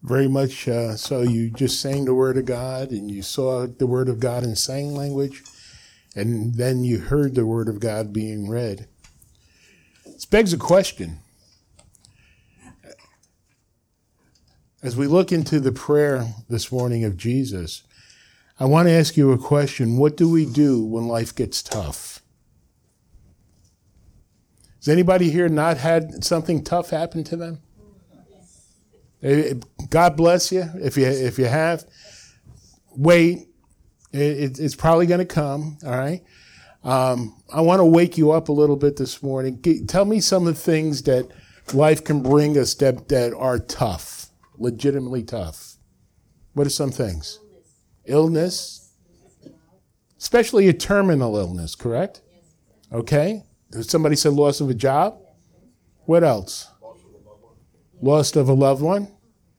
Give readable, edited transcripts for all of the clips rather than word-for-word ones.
very much so you just sang the Word of God and you saw the Word of God in sign language, and then you heard the Word of God being read. This begs a question. As we look into the prayer this morning of Jesus, I want to ask you a question. What do we do when life gets tough? Has anybody here not had something tough happen to them? God bless you. If you have, wait. It's probably going to come. All right. I want to wake you up a little bit this morning. Tell me some of the things that life can bring us that are tough, legitimately tough. What are some things? Illness, especially a terminal illness, correct? Okay. Somebody said loss of a job. What else? Loss of a loved one.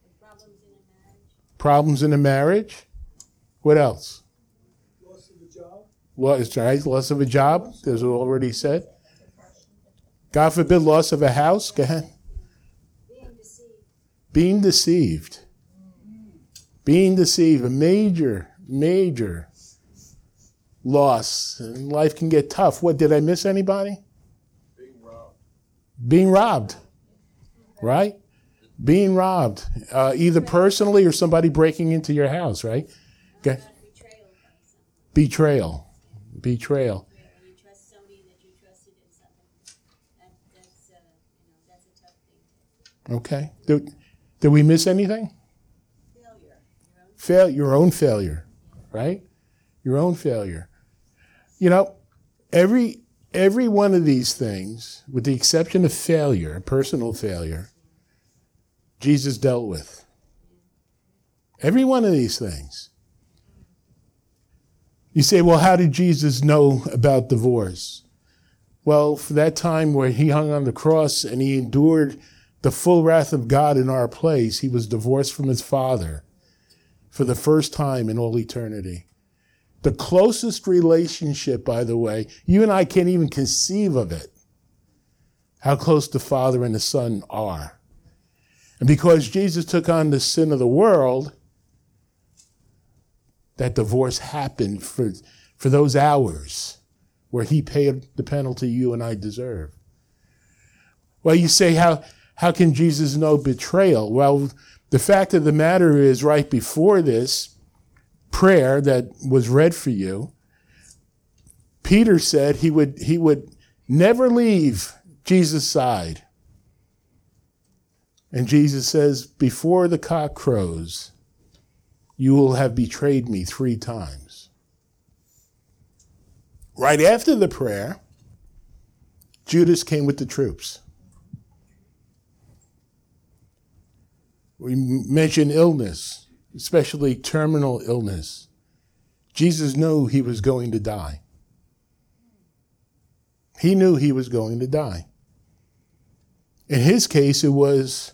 Problems in a marriage. What else? Loss of a job. Loss of a job, as we already said. God forbid, loss of a house. Go ahead. Being deceived. Being deceived. A major loss. And life can get tough. What, did I miss anybody? Being robbed. Right? Being robbed. Either personally or somebody breaking into your house, right? Okay. Betrayal. You trust somebody that you trusted in something. That's a tough thing. Okay. Did we miss anything? Your own failure, right? Your own failure. You know, every one of these things, with the exception of failure, personal failure, Jesus dealt with. Every one of these things. You say, well, how did Jesus know about divorce? Well, for that time where he hung on the cross and he endured the full wrath of God in our place, he was divorced from his Father for the first time in all eternity. The closest relationship, by the way, you and I can't even conceive of it, how close the Father and the Son are. And because Jesus took on the sin of the world, that divorce happened for those hours where he paid the penalty you and I deserve. Well, you say, how can Jesus know betrayal? Well, the fact of the matter is, right before this prayer that was read for you, Peter said he would never leave Jesus' side. And Jesus says, before the cock crows, you will have betrayed me 3 times. Right after the prayer, Judas came with the troops. We mentioned illness, especially terminal illness. Jesus knew he was going to die. He knew he was going to die. In his case, it was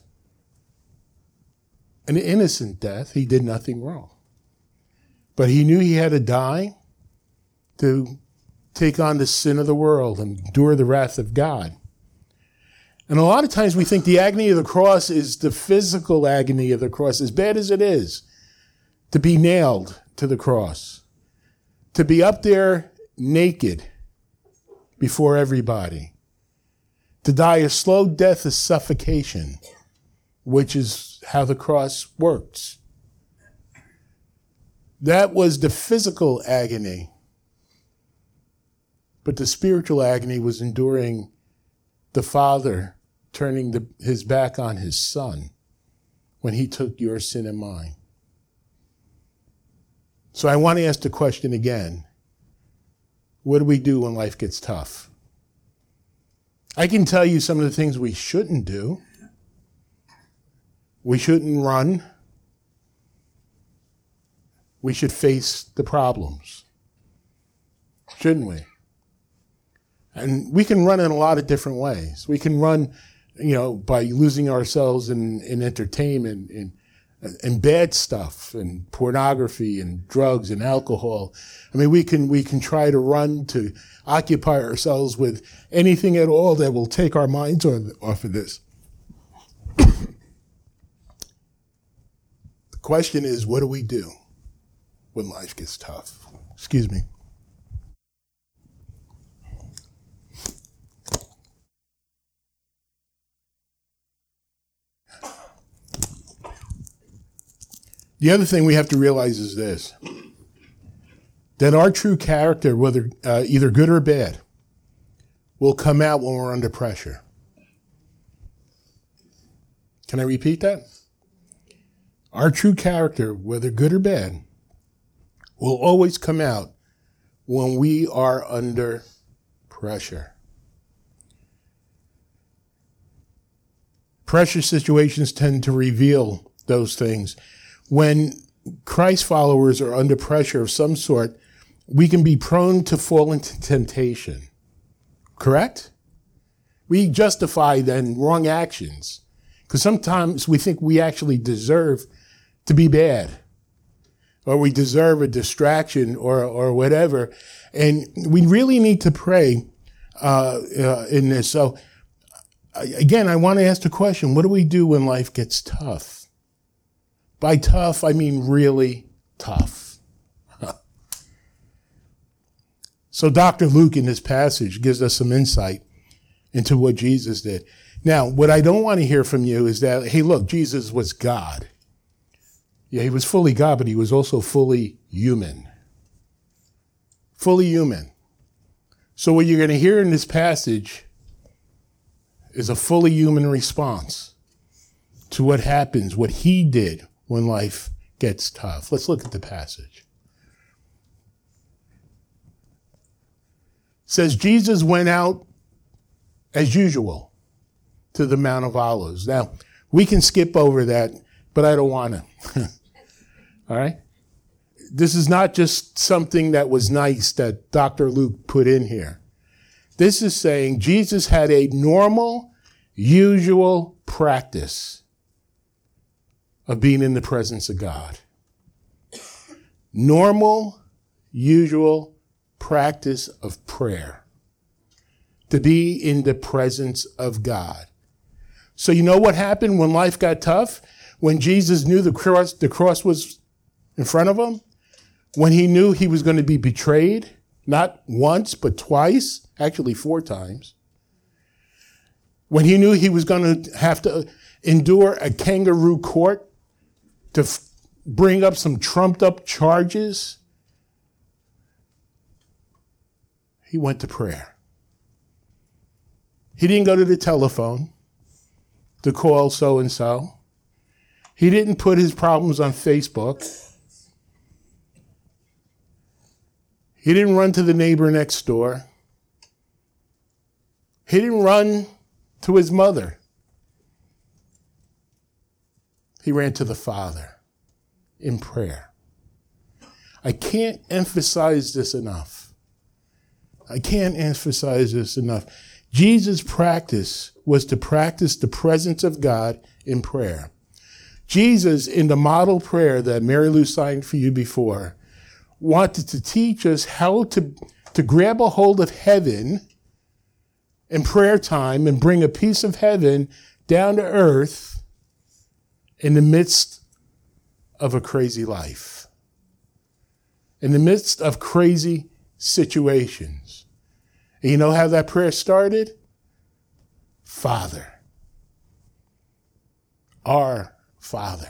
an innocent death. He did nothing wrong. But he knew he had to die to take on the sin of the world and endure the wrath of God. And a lot of times we think the agony of the cross is the physical agony of the cross, as bad as it is to be nailed to the cross, to be up there naked before everybody, to die a slow death of suffocation, which is how the cross works. That was the physical agony. But the spiritual agony was enduring the Father turning his back on his Son when he took your sin and mine. So I want to ask the question again. What do we do when life gets tough? I can tell you some of the things we shouldn't do. We shouldn't run. We should face the problems. Shouldn't we? And we can run in a lot of different ways. We can run, by losing ourselves in entertainment and bad stuff and pornography and drugs and alcohol. I mean, we can try to run to occupy ourselves with anything at all that will take our minds off of this. Question is, what do we do when life gets tough? Excuse me. The other thing we have to realize is this, that our true character, whether either good or bad, will come out when we're under pressure. Can I repeat that? Our true character, whether good or bad, will always come out when we are under pressure. Pressure situations tend to reveal those things. When Christ followers are under pressure of some sort, we can be prone to fall into temptation. Correct? We justify then wrong actions because sometimes we think we actually deserve to be bad, or we deserve a distraction or whatever. And we really need to pray in this. So again, I want to ask the question, what do we do when life gets tough? By tough, I mean really tough. So Dr. Luke in this passage gives us some insight into what Jesus did. Now, what I don't want to hear from you is that, hey, look, Jesus was God. Yeah, he was fully God, but he was also fully human. Fully human. So what you're going to hear in this passage is a fully human response to what happens, what he did when life gets tough. Let's look at the passage. It says, Jesus went out as usual to the Mount of Olives. Now, we can skip over that, but I don't want to. All right? This is not just something that was nice that Dr. Luke put in here. This is saying Jesus had a normal, usual practice of being in the presence of God. Normal, usual practice of prayer. To be in the presence of God. So you know what happened when life got tough? When Jesus knew the cross was in front of him? When he knew he was going to be betrayed? Not once, but twice. Actually 4 times. When he knew he was going to have to endure a kangaroo court to bring up some trumped up charges, he went to prayer. He didn't go to the telephone to call so-and-so. He didn't put his problems on Facebook. He didn't run to the neighbor next door. He didn't run to his mother. He ran to the Father in prayer. I can't emphasize this enough. I can't emphasize this enough. Jesus' practice was to practice the presence of God in prayer. Jesus, in the model prayer that Mary Lou signed for you before, wanted to teach us how to grab a hold of heaven in prayer time and bring a piece of heaven down to earth in the midst of a crazy life, in the midst of crazy situations. And you know how that prayer started? Father. Our Father.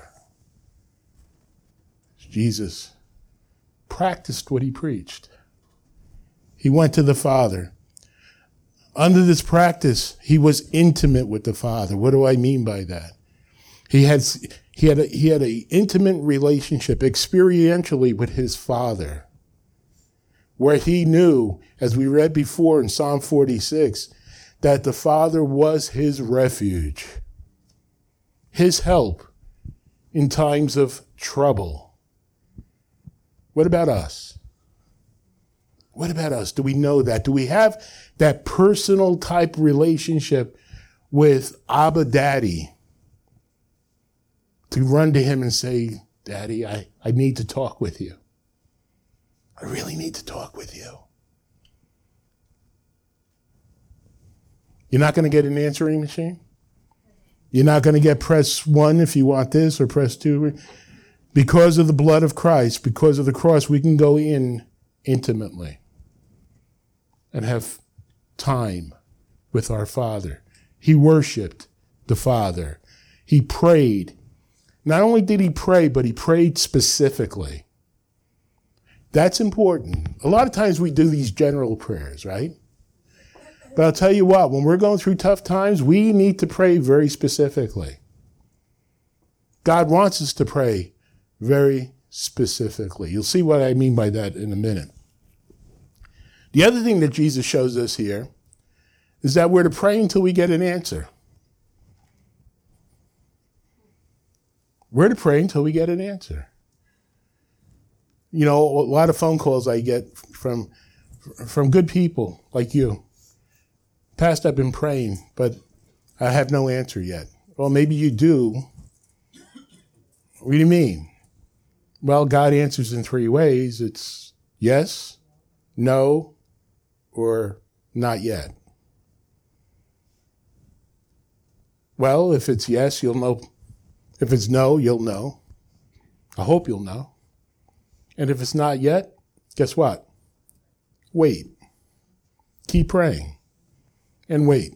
Jesus practiced what he preached. He went to the Father. Under this practice, he was intimate with the Father. What do I mean by that? He had an intimate relationship experientially with his Father, where he knew, as we read before in Psalm 46, that the Father was his refuge, his help in times of trouble. What about us? What about us? Do we know that? Do we have that personal type relationship with Abba Daddy to run to him and say, Daddy, I need to talk with you. I really need to talk with you. You're not going to get an answering machine? You're not going to get press 1 if you want this or press 2? Because of the blood of Christ, because of the cross, we can go in intimately and have time with our Father. He worshiped the Father. He prayed. Not only did he pray, but he prayed specifically. That's important. A lot of times we do these general prayers, right? But I'll tell you what, when we're going through tough times, we need to pray very specifically. God wants us to pray very specifically. You'll see what I mean by that in a minute. The other thing that Jesus shows us here is that we're to pray until we get an answer. We're to pray until we get an answer. You know, a lot of phone calls I get from good people like you. Pastor, I've been praying, but I have no answer yet. Well, maybe you do. What do you mean? Well, God answers in 3 ways. It's yes, no, or not yet. Well, if it's yes, you'll know. If it's no, you'll know. I hope you'll know. And if it's not yet, guess what? Wait. Keep praying. And wait.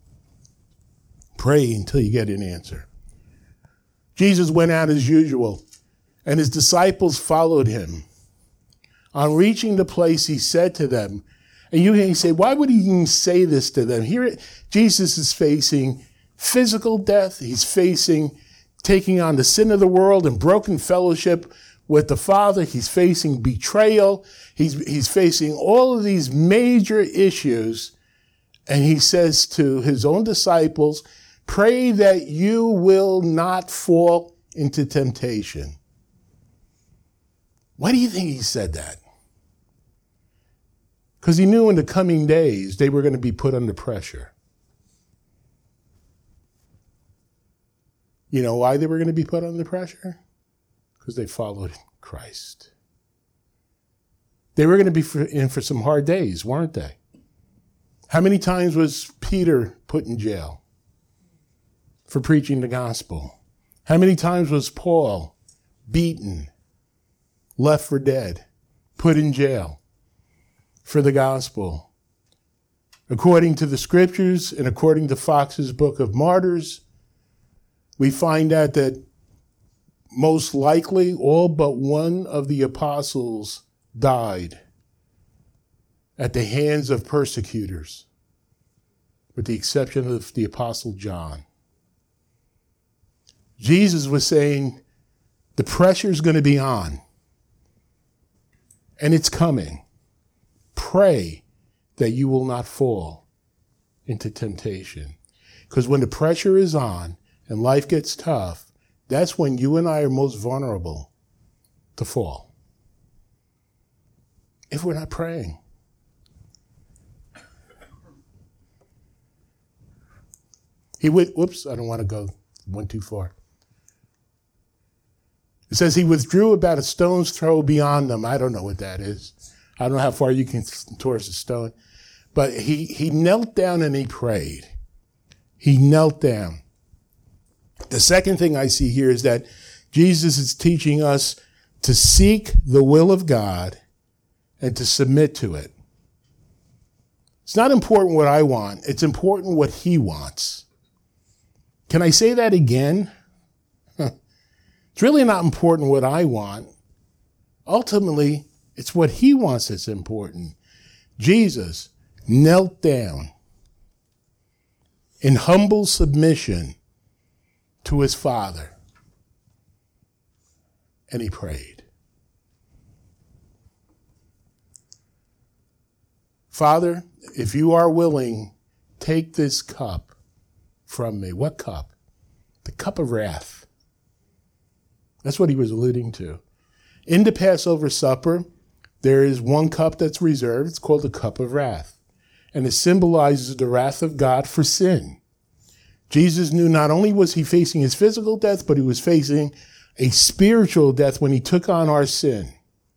Pray until you get an answer. Jesus went out as usual, and his disciples followed him. On reaching the place, he said to them, and you can say, why would he even say this to them? Here, Jesus is facing physical death. He's facing taking on the sin of the world and broken fellowship with the Father. He's facing betrayal. He's facing all of these major issues. And he says to his own disciples, pray that you will not fall into temptation. Why do you think he said that? Because he knew in the coming days they were going to be put under pressure. You know why they were going to be put under pressure? Because they followed Christ. They were going to be in for some hard days, weren't they? How many times was Peter put in jail for preaching the gospel? How many times was Paul beaten, left for dead, put in jail for the gospel? According to the scriptures and according to Fox's Book of Martyrs, we find out that most likely all but one of the apostles died at the hands of persecutors, with the exception of the Apostle John. Jesus was saying the pressure is going to be on, and it's coming. Pray that you will not fall into temptation. Because when the pressure is on and life gets tough, that's when you and I are most vulnerable to fall. If we're not praying. I don't want to go one too far. It says he withdrew about a stone's throw beyond them. I don't know what that is. I don't know how far you can towards a stone. But he knelt down and he prayed. He knelt down. The second thing I see here is that Jesus is teaching us to seek the will of God and to submit to it. It's not important what I want. It's important what he wants. Can I say that again? It's really not important what I want. Ultimately, it's what he wants that's important. Jesus knelt down in humble submission to his Father, and he prayed. Father, if you are willing, take this cup from me. What cup? The cup of wrath. That's what he was alluding to. In the Passover supper, there is one cup that's reserved. It's called the cup of wrath. And it symbolizes the wrath of God for sin. Jesus knew not only was he facing his physical death, but he was facing a spiritual death when he took on our sin.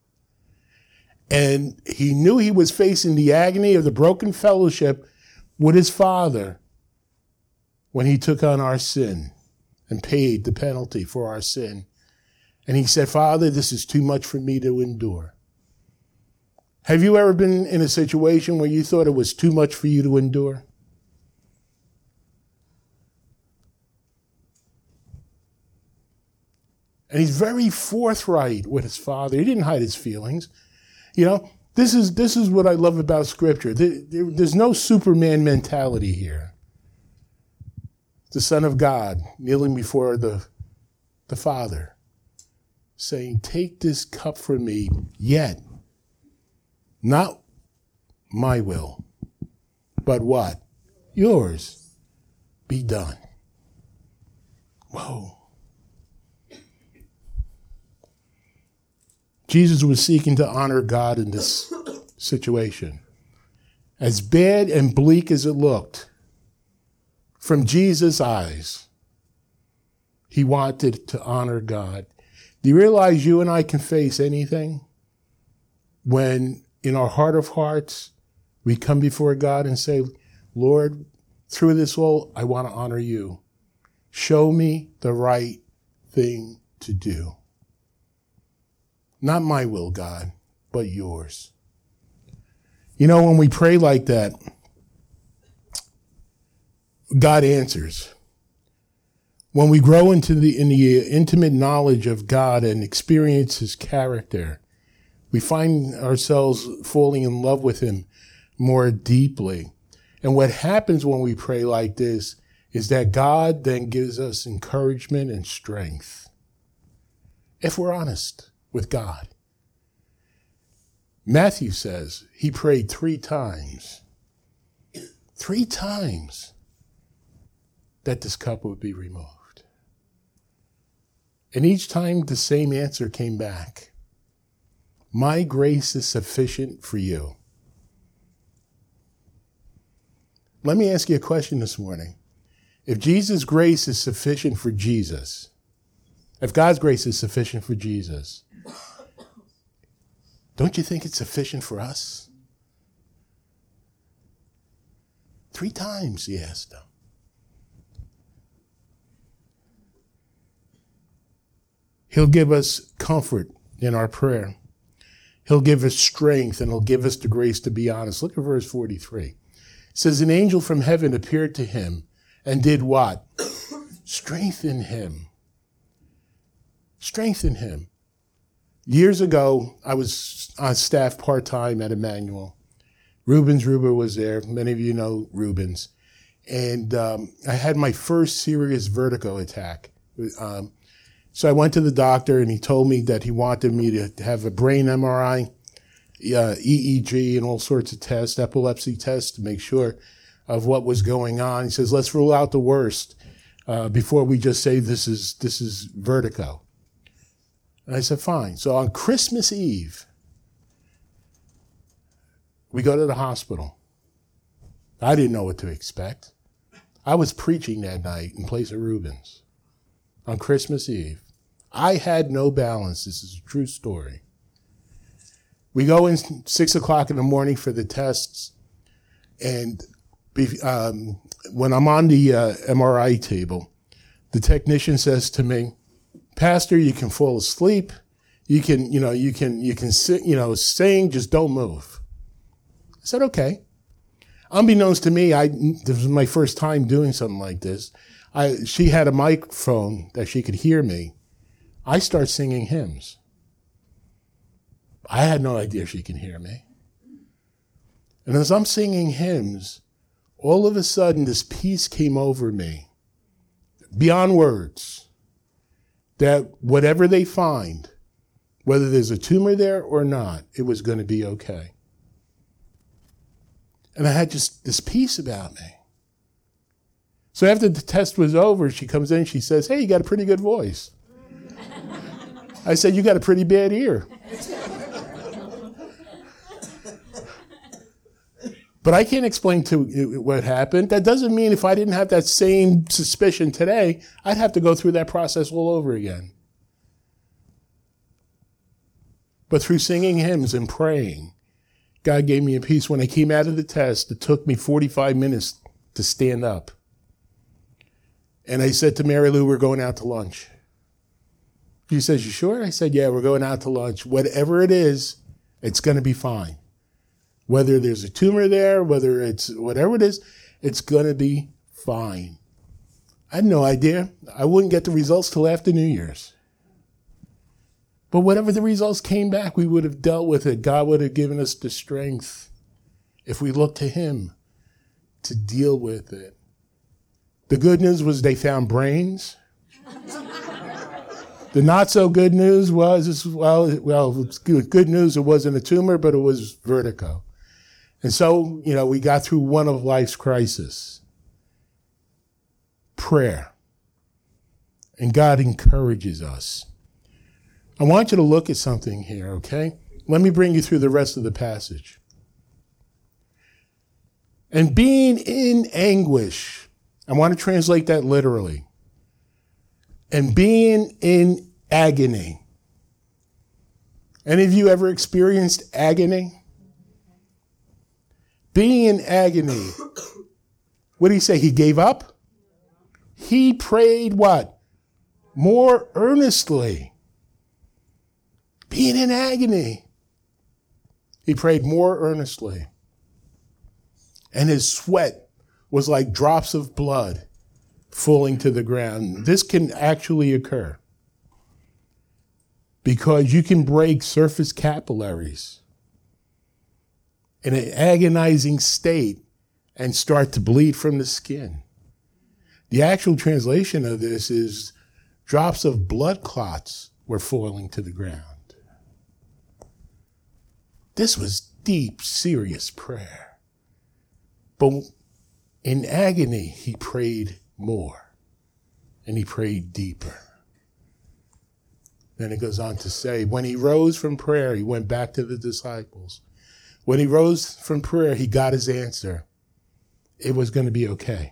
And he knew he was facing the agony of the broken fellowship with his Father when he took on our sin and paid the penalty for our sin. And he said, Father, this is too much for me to endure. Have you ever been in a situation where you thought it was too much for you to endure? And he's very forthright with his Father. He didn't hide his feelings. You know, this is what I love about Scripture. There's no Superman mentality here. The Son of God kneeling before the Father, saying, take this cup from me, yet not my will, but what? Yours be done. Whoa. Jesus was seeking to honor God in this situation. As bad and bleak as it looked, from Jesus' eyes, he wanted to honor God. Do you realize you and I can face anything when in our heart of hearts we come before God and say, Lord, through this all, I want to honor you. Show me the right thing to do. Not my will, God, but yours. You know, when we pray like that, God answers. When we grow into the intimate knowledge of God and experience his character, we find ourselves falling in love with him more deeply. And what happens when we pray like this is that God then gives us encouragement and strength. If we're honest with God. Matthew says he prayed 3 times. 3 times that this cup would be removed. And each time the same answer came back. My grace is sufficient for you. Let me ask you a question this morning. If Jesus' grace is sufficient for Jesus, if God's grace is sufficient for Jesus, don't you think it's sufficient for us? 3 times he asked him. He'll give us comfort in our prayer. He'll give us strength and he'll give us the grace to be honest. Look at verse 43. It says, an angel from heaven appeared to him and did what? Strengthen him. Strengthen him. Years ago, I was on staff part-time at Emmanuel. Rubens Ruber was there. Many of you know Rubens. And I had my first serious vertigo attack. So I went to the doctor, and he told me that he wanted me to have a brain MRI, EEG, and all sorts of tests, epilepsy tests, to make sure of what was going on. He says, let's rule out the worst before we just say this is vertigo. And I said, fine. So on Christmas Eve, we go to the hospital. I didn't know what to expect. I was preaching that night in place of Rubens on Christmas Eve. I had no balance. This is a true story. We go in 6 o'clock in the morning for the tests. And when I'm on the MRI table, the technician says to me, Pastor, you can fall asleep. You can sit, sing, just don't move. I said, okay. Unbeknownst to me, this was my first time doing something like this. She had a microphone that she could hear me. I start singing hymns. I had no idea she could hear me. And as I'm singing hymns, all of a sudden this peace came over me, beyond words. That whatever they find, whether there's a tumor there or not, it was going to be okay. And I had just this peace about me. So after the test was over, she comes in, she says, hey, you got a pretty good voice. I said, you got a pretty bad ear. But I can't explain to what happened. That doesn't mean if I didn't have that same suspicion today, I'd have to go through that process all over again. But through singing hymns and praying, God gave me a peace. When I came out of the test, it took me 45 minutes to stand up. And I said to Mary Lou, we're going out to lunch. She says, you sure? I said, yeah, we're going out to lunch. Whatever it is, it's going to be fine. Whether there's a tumor there, whether it's whatever it is, it's going to be fine. I had no idea. I wouldn't get the results till after New Year's. But whatever the results came back, we would have dealt with it. God would have given us the strength if we looked to him to deal with it. The good news was they found brains. The not so good news was, it's good news, it wasn't a tumor, but it was vertigo. And so, we got through one of life's crises. Prayer. And God encourages us. I want you to look at something here, okay? Let me bring you through the rest of the passage. And being in anguish, I want to translate that literally. And being in agony. Any of you ever experienced agony? Being in agony. What did he say? He gave up? He prayed what? More earnestly. Being in agony. He prayed more earnestly. And his sweat was like drops of blood falling to the ground. This can actually occur because you can break surface capillaries in an agonizing state and start to bleed from the skin. The actual translation of this is drops of blood clots were falling to the ground. This was deep, serious prayer. But in agony, he prayed more, and he prayed deeper. Then it goes on to say, when he rose from prayer, he went back to the disciples. When he rose from prayer, he got his answer. It was going to be okay.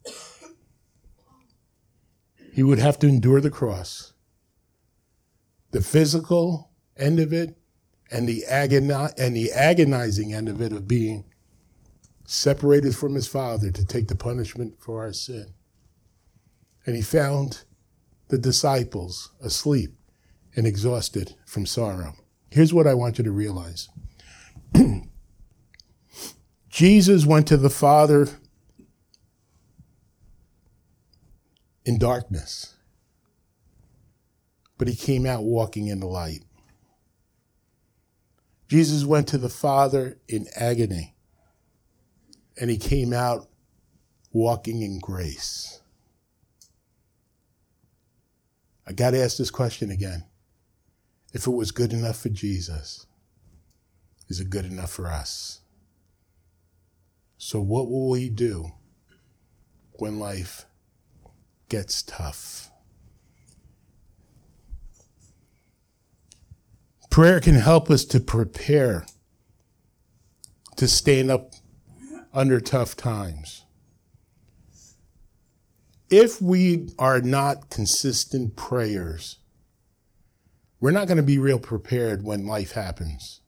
He would have to endure the cross, the physical end of it, and the agonizing end of it of being separated from his Father to take the punishment for our sin. And he found the disciples asleep and exhausted from sorrow. Here's what I want you to realize. Jesus went to the Father in darkness, but he came out walking in the light. Jesus went to the Father in agony, and he came out walking in grace. I got to ask this question again. If it was good enough for Jesus, is it good enough for us? So what will we do when life gets tough? Prayer can help us to prepare to stand up under tough times. If we are not consistent prayers, we're not going to be real prepared when life happens.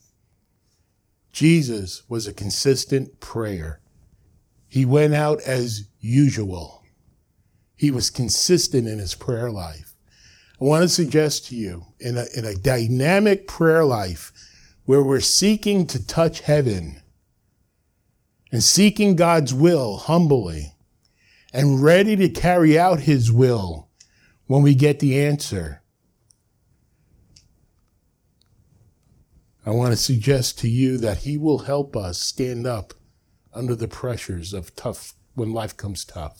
Jesus was a consistent prayer. He went out as usual. He was consistent in his prayer life. I want to suggest to you, in a dynamic prayer life where we're seeking to touch heaven and seeking God's will humbly and ready to carry out his will when we get the answer, I want to suggest to you that he will help us stand up under the pressures of tough, when life comes tough.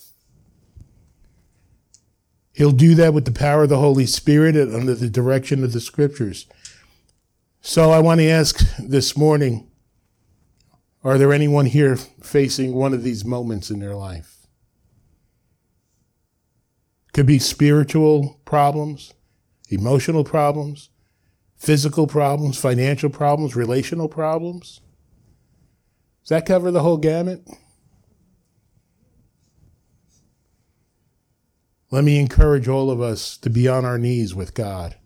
He'll do that with the power of the Holy Spirit and under the direction of the Scriptures. So I want to ask this morning, are there anyone here facing one of these moments in their life? Could be spiritual problems, emotional problems, physical problems, financial problems, relational problems. Does that cover the whole gamut? Let me encourage all of us to be on our knees with God.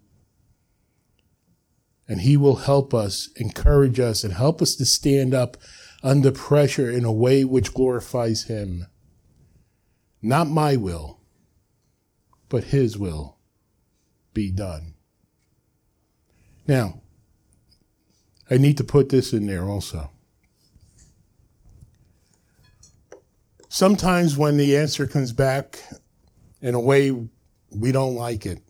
And he will help us, encourage us, and help us to stand up under pressure in a way which glorifies him. Not my will, but his will be done. Now, I need to put this in there also. Sometimes when the answer comes back in a way we don't like it,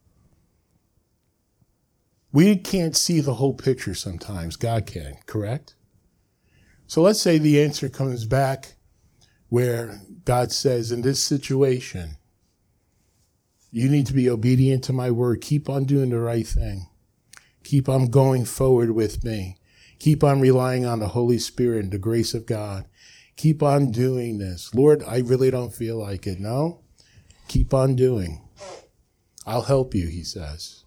we can't see the whole picture sometimes. God can, correct? So let's say the answer comes back where God says, in this situation, you need to be obedient to my word. Keep on doing the right thing. Keep on going forward with me. Keep on relying on the Holy Spirit and the grace of God. Keep on doing this. Lord, I really don't feel like it. No, keep on doing. I'll help you, he says.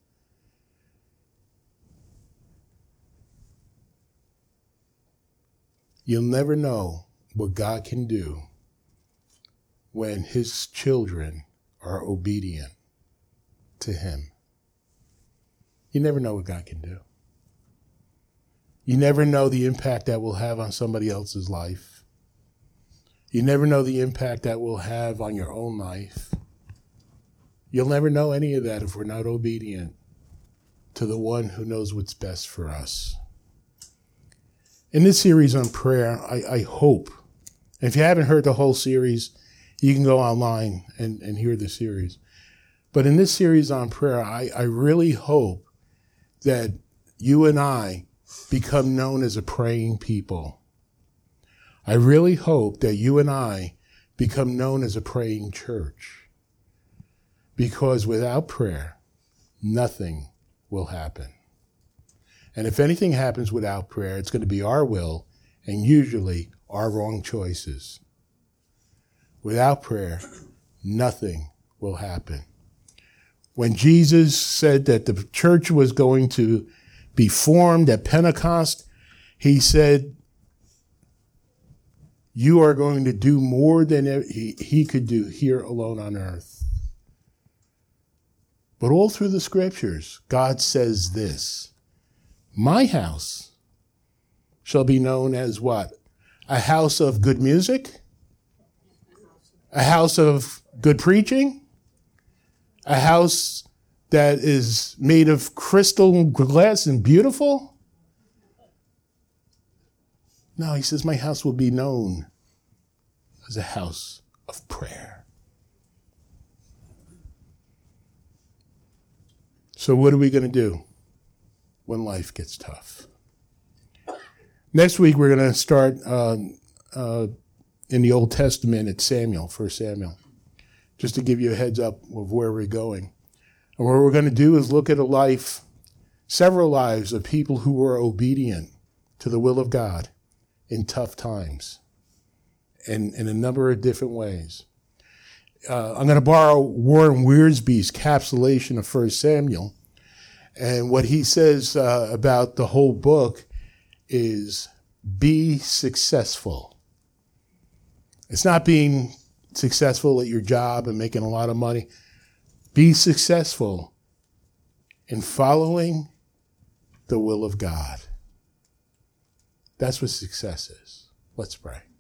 You'll never know what God can do when his children are obedient to him. You never know what God can do. You never know the impact that will have on somebody else's life. You never know the impact that will have on your own life. You'll never know any of that if we're not obedient to the one who knows what's best for us. In this series on prayer, I hope, and if you haven't heard the whole series, you can go online and hear the series. But in this series on prayer, I really hope that you and I become known as a praying people. I really hope that you and I become known as a praying church. Because without prayer, nothing will happen. And if anything happens without prayer, it's going to be our will and usually our wrong choices. Without prayer, nothing will happen. When Jesus said that the church was going to be formed at Pentecost, he said, you are going to do more than he could do here alone on earth. But all through the scriptures, God says this, my house shall be known as what? A house of good music? A house of good preaching? A house that is made of crystal glass and beautiful? No, he says, my house will be known as a house of prayer. So what are we going to do when life gets tough? Next week, we're going to start in the Old Testament at Samuel, 1 Samuel, just to give you a heads up of where we're going. And what we're going to do is look at a life, several lives of people who were obedient to the will of God in tough times and in a number of different ways. I'm going to borrow Warren Wiersbe's capsulation of 1 Samuel. And what he says about the whole book is be successful. It's not being successful at your job and making a lot of money. Be successful in following the will of God. That's what success is. Let's pray.